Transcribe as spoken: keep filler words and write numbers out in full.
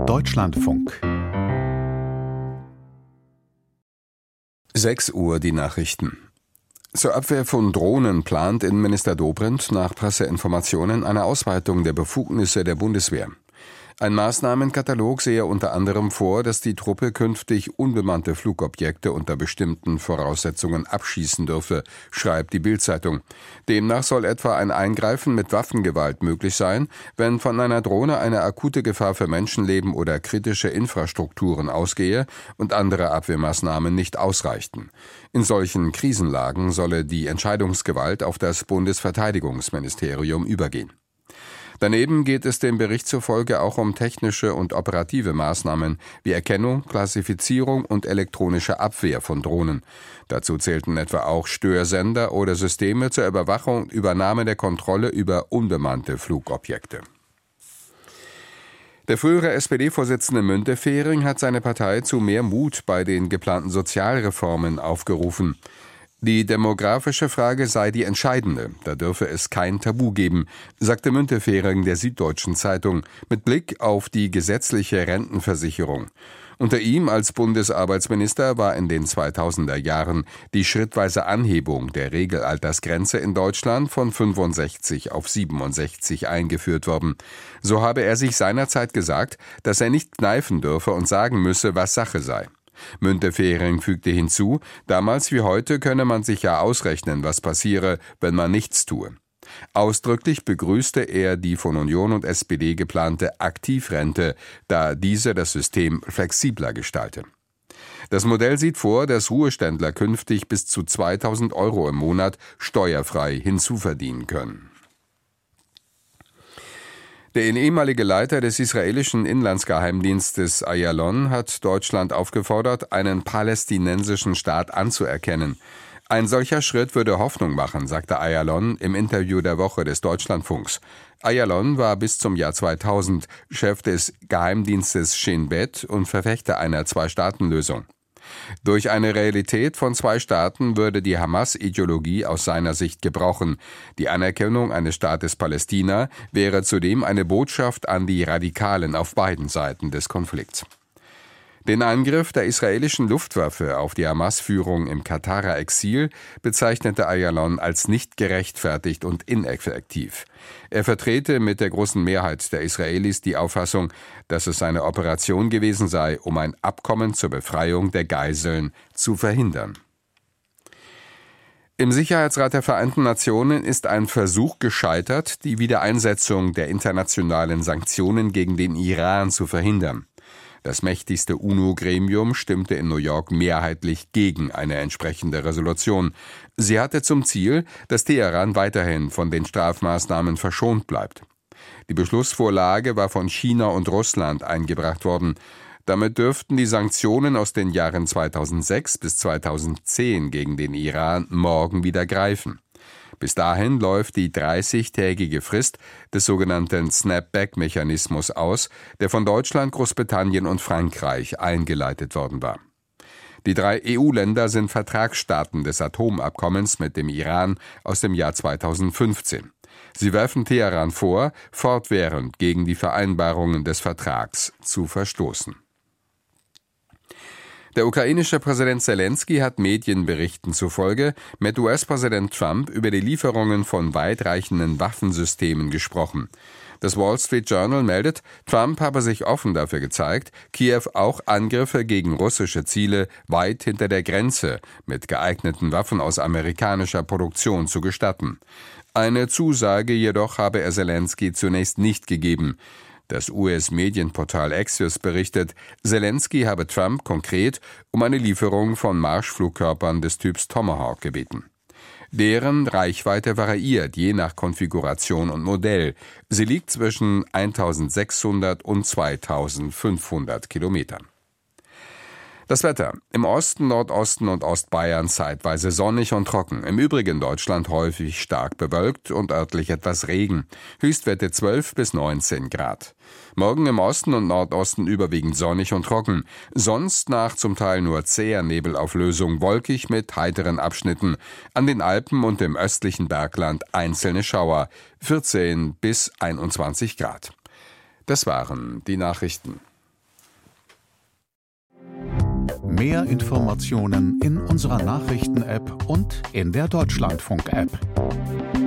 Deutschlandfunk. sechs Uhr die Nachrichten. Zur Abwehr von Drohnen plant Innenminister Dobrindt nach Presseinformationen eine Ausweitung der Befugnisse der Bundeswehr. Ein Maßnahmenkatalog sehe unter anderem vor, dass die Truppe künftig unbemannte Flugobjekte unter bestimmten Voraussetzungen abschießen dürfe, schreibt die Bild-Zeitung. Demnach soll etwa ein Eingreifen mit Waffengewalt möglich sein, wenn von einer Drohne eine akute Gefahr für Menschenleben oder kritische Infrastrukturen ausgehe und andere Abwehrmaßnahmen nicht ausreichten. In solchen Krisenlagen solle die Entscheidungsgewalt auf das Bundesverteidigungsministerium übergehen. Daneben geht es dem Bericht zufolge auch um technische und operative Maßnahmen wie Erkennung, Klassifizierung und elektronische Abwehr von Drohnen. Dazu zählten etwa auch Störsender oder Systeme zur Überwachung und Übernahme der Kontrolle über unbemannte Flugobjekte. Der frühere S P D-Vorsitzende Müntefering hat seine Partei zu mehr Mut bei den geplanten Sozialreformen aufgerufen. Die demografische Frage sei die entscheidende, da dürfe es kein Tabu geben, sagte Müntefering der Süddeutschen Zeitung mit Blick auf die gesetzliche Rentenversicherung. Unter ihm als Bundesarbeitsminister war in den zweitausender Jahren die schrittweise Anhebung der Regelaltersgrenze in Deutschland von fünfundsechzig auf siebenundsechzig eingeführt worden. So habe er sich seinerzeit gesagt, dass er nicht kneifen dürfe und sagen müsse, was Sache sei. Müntefering fügte hinzu, damals wie heute könne man sich ja ausrechnen, was passiere, wenn man nichts tue. Ausdrücklich begrüßte er die von Union und S P D geplante Aktivrente, da diese das System flexibler gestalte. Das Modell sieht vor, dass Ruheständler künftig bis zu zweitausend Euro im Monat steuerfrei hinzuverdienen können. Der ehemalige Leiter des israelischen Inlandsgeheimdienstes Ayalon hat Deutschland aufgefordert, einen palästinensischen Staat anzuerkennen. Ein solcher Schritt würde Hoffnung machen, sagte Ayalon im Interview der Woche des Deutschlandfunks. Ayalon war bis zum Jahr zweitausend Chef des Geheimdienstes Shin Bet und Verfechter einer Zwei-Staaten-Lösung. Durch eine Realität von zwei Staaten würde die Hamas-Ideologie aus seiner Sicht gebrochen. Die Anerkennung eines Staates Palästina wäre zudem eine Botschaft an die Radikalen auf beiden Seiten des Konflikts. Den Angriff der israelischen Luftwaffe auf die Hamas-Führung im Katarer Exil bezeichnete Ayalon als nicht gerechtfertigt und ineffektiv. Er vertrete mit der großen Mehrheit der Israelis die Auffassung, dass es eine Operation gewesen sei, um ein Abkommen zur Befreiung der Geiseln zu verhindern. Im Sicherheitsrat der Vereinten Nationen ist ein Versuch gescheitert, die Wiedereinsetzung der internationalen Sanktionen gegen den Iran zu verhindern. Das mächtigste UNO-Gremium stimmte in New York mehrheitlich gegen eine entsprechende Resolution. Sie hatte zum Ziel, dass Teheran weiterhin von den Strafmaßnahmen verschont bleibt. Die Beschlussvorlage war von China und Russland eingebracht worden. Damit dürften die Sanktionen aus den Jahren zweitausendsechs bis zweitausendzehn gegen den Iran morgen wieder greifen. Bis dahin läuft die dreißigtägige Frist des sogenannten Snapback-Mechanismus aus, der von Deutschland, Großbritannien und Frankreich eingeleitet worden war. Die drei E U-Länder sind Vertragsstaaten des Atomabkommens mit dem Iran aus dem Jahr zweitausendfünfzehn. Sie werfen Teheran vor, fortwährend gegen die Vereinbarungen des Vertrags zu verstoßen. Der ukrainische Präsident Selenskyj hat Medienberichten zufolge mit U S-Präsident Trump über die Lieferungen von weitreichenden Waffensystemen gesprochen. Das Wall Street Journal meldet, Trump habe sich offen dafür gezeigt, Kiew auch Angriffe gegen russische Ziele weit hinter der Grenze mit geeigneten Waffen aus amerikanischer Produktion zu gestatten. Eine Zusage jedoch habe er Selenskyj zunächst nicht gegeben. Das U S-Medienportal Axios berichtet, Selenskyj habe Trump konkret um eine Lieferung von Marschflugkörpern des Typs Tomahawk gebeten. Deren Reichweite variiert je nach Konfiguration und Modell. Sie liegt zwischen eintausendsechshundert und zweitausendfünfhundert Kilometern. Das Wetter. Im Osten, Nordosten und Ostbayern zeitweise sonnig und trocken. Im übrigen Deutschland häufig stark bewölkt und örtlich etwas Regen. Höchstwerte zwölf bis neunzehn Grad. Morgen im Osten und Nordosten überwiegend sonnig und trocken. Sonst nach zum Teil nur zäher Nebelauflösung, wolkig mit heiteren Abschnitten. An den Alpen und im östlichen Bergland einzelne Schauer. vierzehn bis einundzwanzig Grad. Das waren die Nachrichten. Mehr Informationen in unserer Nachrichten-App und in der Deutschlandfunk-App.